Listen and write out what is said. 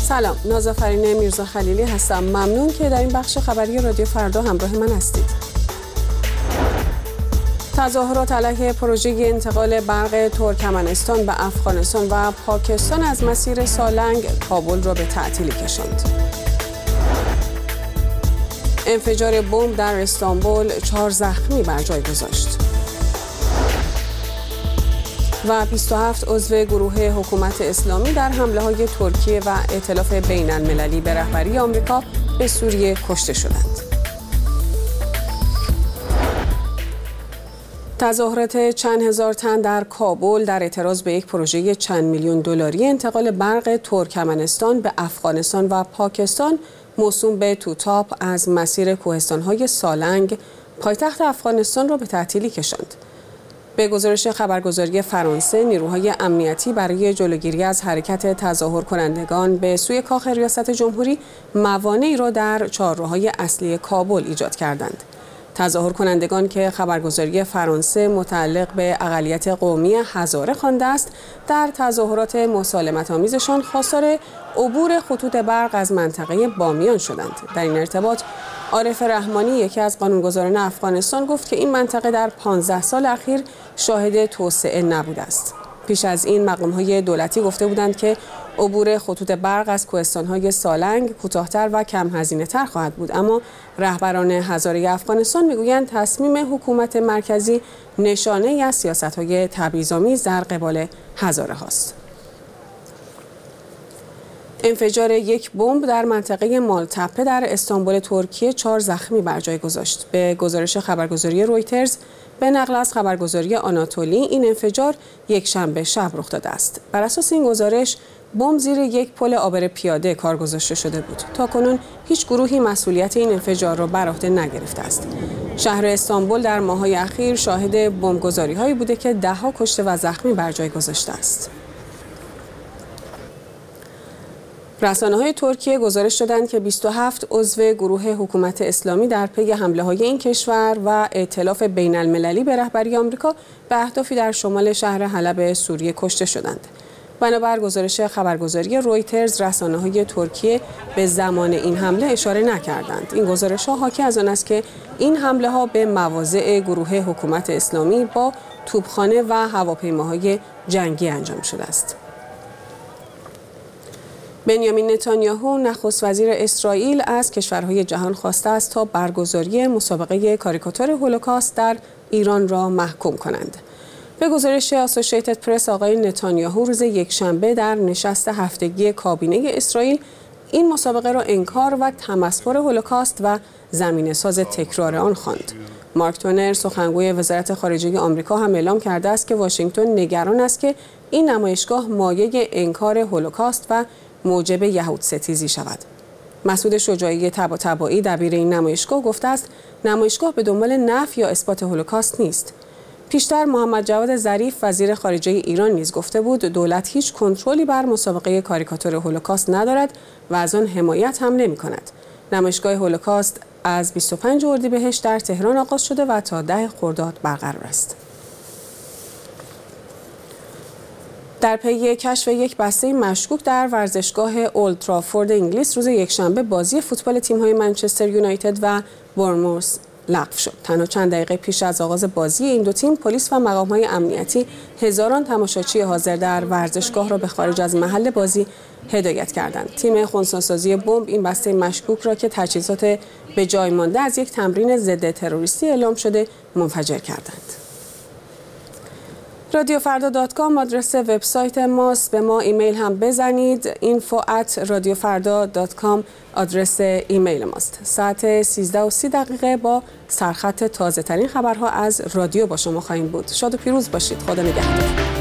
سلام، نازافرین میرزا خلیلی هستم. ممنون که در این بخش خبری رادیو فردا همراه من هستید. تظاهرات علیه پروژه انتقال برق ترکمنستان به افغانستان و پاکستان از مسیر سالنگ کابل را به تعطیلی کشاند. انفجار بمب در استانبول 4 زخمی بر جای گذاشت. و 27 عضو گروه حکومت اسلامی در حمله‌های ترکیه و ائتلاف بین‌المللی به رهبری آمریکا به سوریه کشته شدند. تظاهرات چند هزار تن در کابل در اعتراض به یک پروژه چند میلیون دلاری انتقال برق ترکمنستان به افغانستان و پاکستان موسوم به توتاپ از مسیر کوهستان‌های سالنگ پایتخت افغانستان را به تعطیلی کشاند. به گزارش خبرگزاری فرانسه، نیروهای امنیتی برای جلوگیری از حرکت تظاهر کنندگان به سوی کاخ ریاست جمهوری موانعی را در چهارراه‌های اصلی کابل ایجاد کردند. تظاهر کنندگان که خبرگزاری فرانسه متعلق به اقلیت قومی هزاره خوانده است، در تظاهرات مسالمت‌آمیزشان خواستار عبور خطوط برق از منطقه بامیان شدند. در این ارتباط عارف رحمانی، یکی از قانونگذاران افغانستان، گفت که این منطقه در 15 سال اخیر شاهد توسعه نبوده است. پیش از این مقام‌های دولتی گفته بودند که عبور خطوط برق از کوهستان‌های سالنگ کوتاه‌تر و کم هزینه‌تر خواهد بود، اما رهبران هزاره افغانستان می‌گویند تصمیم حکومت مرکزی نشانه‌ای از سیاست‌های تبعیض‌آمیز در قبال هزاره هاست. انفجار یک بمب در منطقه مالتپه در استانبول ترکیه 4 زخمی بر جای گذاشت. به گزارش خبرگزاری رویترز به نقل از خبرگزاری آناتولی، این انفجار یک شنبه شب رخ داده است. بر اساس این گزارش بمب زیر یک پل عابر پیاده کار گذاشته شده بود. تاکنون هیچ گروهی مسئولیت این انفجار را بر عهده نگرفته است. شهر استانبول در ماه‌های اخیر شاهد بمبگذاری‌هایی بوده که ده‌ها کشته و زخمی بر جای گذاشته است. رسانه‌های ترکیه گزارش دادند که 27 عضو گروه حکومت اسلامی در پی حمله‌های این کشور و ائتلاف بین‌المللی به رهبری آمریکا به اهدافی در شمال شهر حلب سوریه کشته شدند. بنابر گزارش خبرگزاری رویترز، رسانه‌های ترکیه به زمان این حمله اشاره نکردند. این گزارش‌ها حاکی از آن است که این حمله‌ها به مواضع گروه حکومت اسلامی با توپخانه و هواپیماهای جنگی انجام شده است. بنیامین نتانیاهو، نخست وزیر اسرائیل، از کشورهای جهان خواسته است تا برگزاری مسابقه کاریکاتور هولوکاست در ایران را محکوم کنند. به گزارش آسوشیتد پرس، آقای نتانیاهو روز یکشنبه در نشست هفتگی کابینه اسرائیل این مسابقه را انکار و تمسخر هولوکاست و زمینه‌ساز تکرار آن خواند. مارک تونر، سخنگوی وزارت خارجه آمریکا، هم اعلام کرده است که واشنگتن نگران است که این نمایشگاه مایه انکار هولوکاست و موجب یهودستیزی شود. مسعود شجاعی طباطبایی، دبیر این نمایشگاه، گفته است نمایشگاه به دنبال نفی یا اثبات هولوکاست نیست. پیشتر محمد جواد ظریف، وزیر خارجه ایران، نیز گفته بود دولت هیچ کنترلی بر مسابقه کاریکاتور هولوکاست ندارد و از آن حمایت هم نمی‌کند. نمایشگاه هولوکاست از 25 اردیبهشت در تهران آغاز شده و تا 10 خرداد برقرار است. در پی کشف یک بسته مشکوک در ورزشگاه اولد ترافورد انگلیس، روز یکشنبه بازی فوتبال تیم‌های منچستر یونایتد و بورنموث لغو شد. تنها چند دقیقه پیش از آغاز بازی این دو تیم، پلیس و مقام‌های امنیتی هزاران تماشاچی حاضر در ورزشگاه را به خارج از محل بازی هدایت کردند. تیم خنثی‌سازی بمب این بسته مشکوک را که تجهیزات به جای مانده از یک تمرین ضد تروریستی اعلام شده منفجر کردند. radiofrda.com آدرس وبسایت ماست. به ما ایمیل هم بزنید. info@radiofrda.com آدرس ایمیل ماست. ساعت 13:30 با سرخط تازه ترین خبرها از رادیو با شما خواهیم بود. شاد و پیروز باشید. خدا نگهدار.